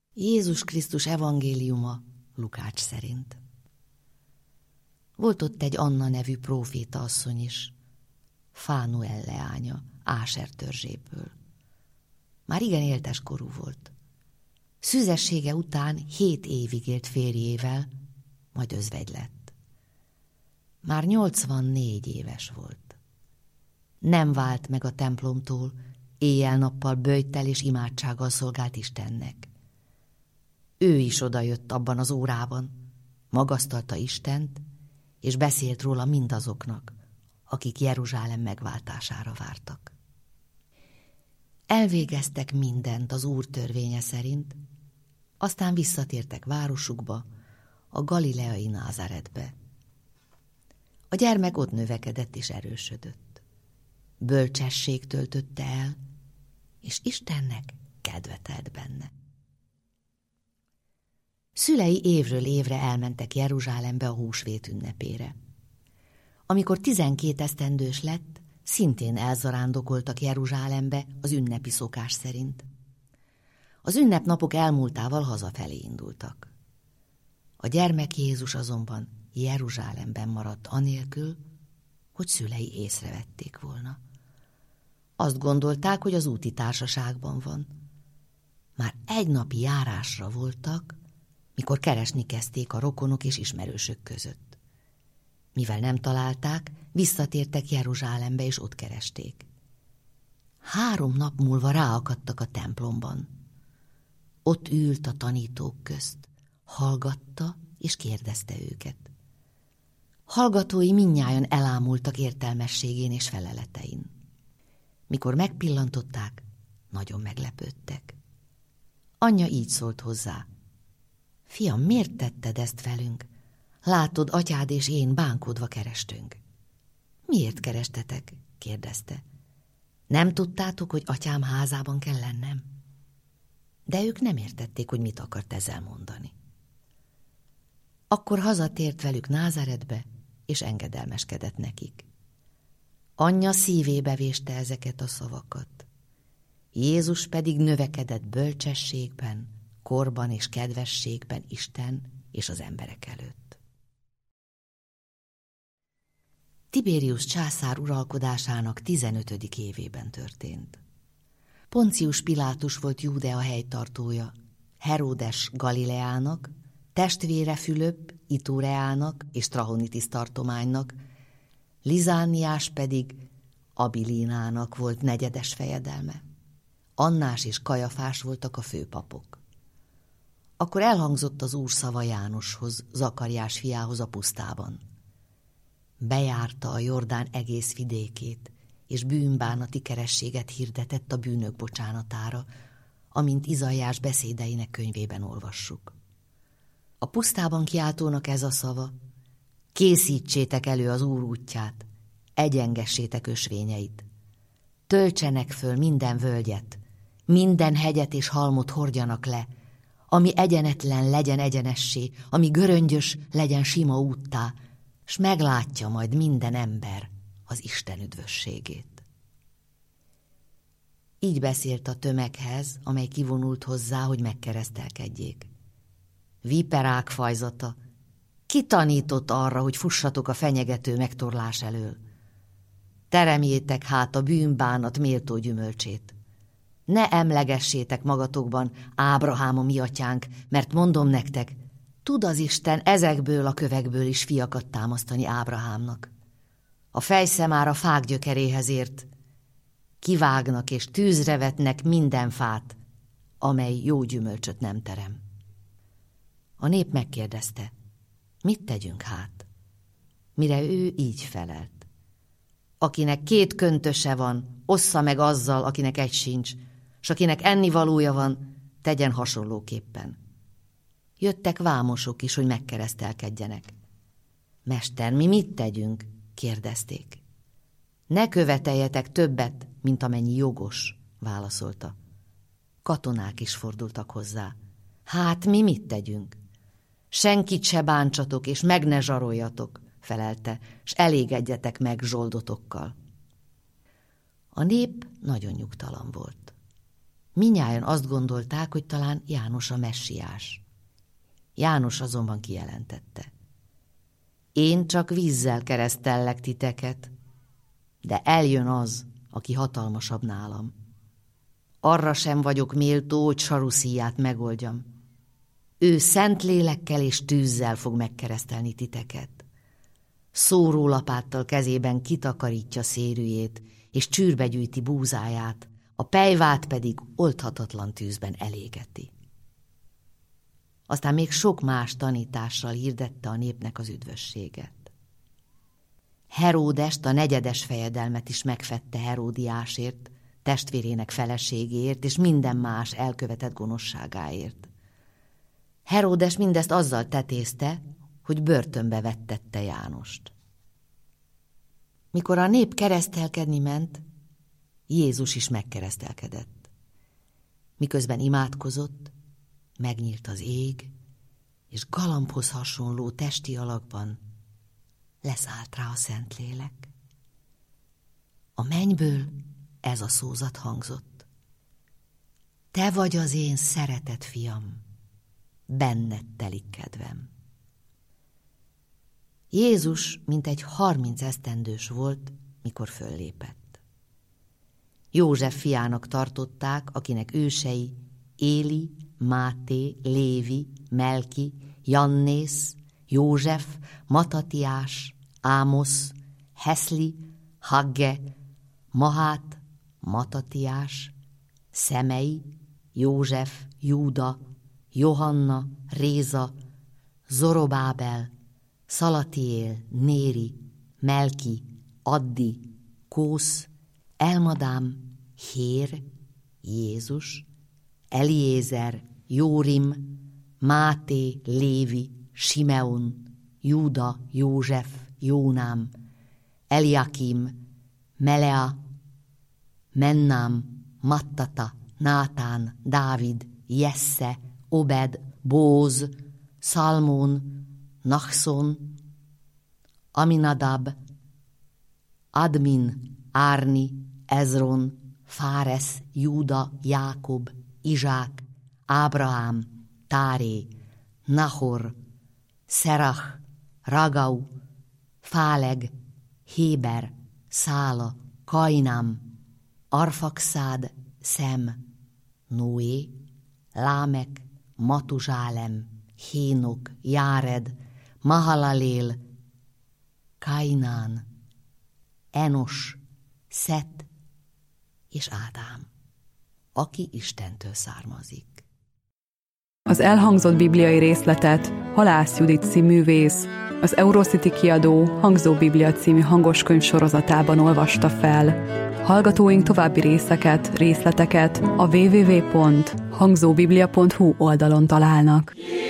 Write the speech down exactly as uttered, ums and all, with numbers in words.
Jézus Krisztus evangéliuma Lukács szerint. Volt ott egy Anna nevű próféta asszony is, Fánuel leánya, Áser törzséből. Már igen éltes korú volt. Szüzessége után hét évig élt férjével, majd özvegy lett. Már nyolcvannégy éves volt. Nem vált meg a templomtól, éjjel-nappal böjttel és imádsággal szolgált Istennek. Ő is odajött abban az órában, magasztalta Istent, és beszélt róla mindazoknak, akik Jeruzsálem megváltására vártak. Elvégeztek mindent az Úr törvénye szerint, aztán visszatértek városukba, a galileai Názáretbe. A gyermek ott növekedett és erősödött. Bölcsesség töltötte el, és Istennek kedve telt benne. Szülei évről évre elmentek Jeruzsálembe a húsvét ünnepére. Amikor tizenkét esztendős lett, szintén elzarándokoltak Jeruzsálembe az ünnepi szokás szerint. Az ünnepnapok elmúltával hazafelé indultak. A gyermek Jézus azonban Jeruzsálemben maradt anélkül, hogy szülei észrevették volna. Azt gondolták, hogy az úti társaságban van. Már egy napi járásra voltak, mikor keresni kezdték a rokonok és ismerősök között. Mivel nem találták, visszatértek Jeruzsálembe és ott keresték. Három nap múlva ráakadtak a templomban. Ott ült a tanítók közt, hallgatta és kérdezte őket. Hallgatói mindnyájan elámultak értelmességén és feleletein. Mikor megpillantották, nagyon meglepődtek. Anyja így szólt hozzá. Fiam, miért tetted ezt velünk? Látod, atyád és én bánkodva kerestünk. Miért kerestetek? Kérdezte. Nem tudtátok, hogy atyám házában kell lennem? De ők nem értették, hogy mit akart ezzel mondani. Akkor hazatért velük Názáretbe, és engedelmeskedett nekik. Anyja szívébe véste ezeket a szavakat. Jézus pedig növekedett bölcsességben, korban és kedvességben Isten és az emberek előtt. Tibérius császár uralkodásának tizenötödik évében történt. Poncius Pilátus volt Júdea helytartója, Heródes Galileának, testvére Fülöp Itureának és Trachonitis tartománynak, Lizániás pedig Abilinának volt negyedes fejedelme. Annás és Kajafás voltak a főpapok. Akkor elhangzott az Úr szava Jánoshoz, Zakariás fiához a pusztában. Bejárta a Jordán egész vidékét, és bűnbánati kerességet hirdetett a bűnök bocsánatára, amint Izaiás beszédeinek könyvében olvassuk. A pusztában kiáltónak ez a szava: készítsétek elő az Úr útját, egyengessétek ösvényeit. Töltsenek föl minden völgyet, minden hegyet és halmot hordjanak le, ami egyenetlen legyen egyenessé, ami göröngyös legyen sima úttá, s meglátja majd minden ember az Isten üdvösségét. Így beszélt a tömeghez, amely kivonult hozzá, hogy megkeresztelkedjék. Viperák fajzata, ki tanított arra, hogy fussatok a fenyegető megtorlás elől? Teremjétek hát a bűnbánat méltó gyümölcsét. Ne emlegessétek magatokban, Ábrahám a mi atyánk, mert mondom nektek, tud az Isten ezekből a kövekből is fiakat támasztani Ábrahámnak. A fejszemár a fák gyökeréhez ért, kivágnak és tűzre vetnek minden fát, amely jó gyümölcsöt nem terem. A nép megkérdezte, mit tegyünk hát? Mire ő így felelt. Akinek két köntöse van, ossza meg azzal, akinek egy sincs, s akinek ennivalója van, tegyen hasonlóképpen. Jöttek vámosok is, hogy megkeresztelkedjenek. Mester, mi mit tegyünk? Kérdezték. Ne követeljetek többet, mint amennyi jogos, válaszolta. Katonák is fordultak hozzá. Hát mi mit tegyünk? Senkit se bántsatok, és meg ne zsaroljatok, felelte, s elégedjetek meg zsoldotokkal. A nép nagyon nyugtalan volt. Mindnyájan azt gondolták, hogy talán János a messiás. János azonban kijelentette: én csak vízzel keresztellek titeket, de eljön az, aki hatalmasabb nálam. Arra sem vagyok méltó, hogy saruszíját megoldjam. Ő szent lélekkel és tűzzel fog megkeresztelni titeket. Szórólapáttal kezében kitakarítja szérűjét, és csűrbe gyűjti búzáját, a pejvát pedig oldhatatlan tűzben elégeti. Aztán még sok más tanítással hirdette a népnek az üdvösséget. Heródest, a negyedes fejedelmet is megfette Heródiásért, testvérének feleségéért és minden más elkövetett gonoszságáért. Heródes mindezt azzal tetézte, hogy börtönbe vettette Jánost. Mikor a nép keresztelkedni ment, Jézus is megkeresztelkedett. Miközben imádkozott, megnyílt az ég, és galambhoz hasonló testi alakban leszállt rá a Szentlélek. A mennyből ez a szózat hangzott: te vagy az én szeretett fiam, benned telik kedvem. Jézus mintegy harminc esztendős volt, mikor föllépett. József fiának tartották, akinek ősei Éli, Máté, Lévi, Melki, Jannész, József, Matatiás, Ámosz, Heszli, Hagge, Mahát, Matatiás, Szemei, József, Júda, Johanna, Réza, Zorobábel, Szalatiél, Néri, Melki, Addi, Kósz, Elmadám, Hér, Jézus, Eliézer, Jórim, Máté, Lévi, Simeon, Júda, József, Jónám, Eliakim, Melea, Mennám, Mattata, Nátán, Dávid, Jesse, Obed, Bóz, Szalmón, Nachszon, Aminadab, Admin, Árni, Ezron, Fáresz, Júda, Jákob, Izsák, Ábrahám, Táré, Nahor, Szerach, Ragau, Fáleg, Héber, Szála, Kainám, Arfaxád, Szem, Noé, Lámek, Matuzsálem, Hénok, Járed, Mahalalél, Kainán, Enos, Szet és Ádám, aki Istentől származik. Az elhangzott bibliai részletet Halász Judit színművész az Eurocity kiadó Hangzó Biblia című hangoskönyv sorozatában olvasta fel. Hallgatóink további részeket, részleteket a double-u double-u double-u pont hangzóbiblia pont hu oldalon találnak.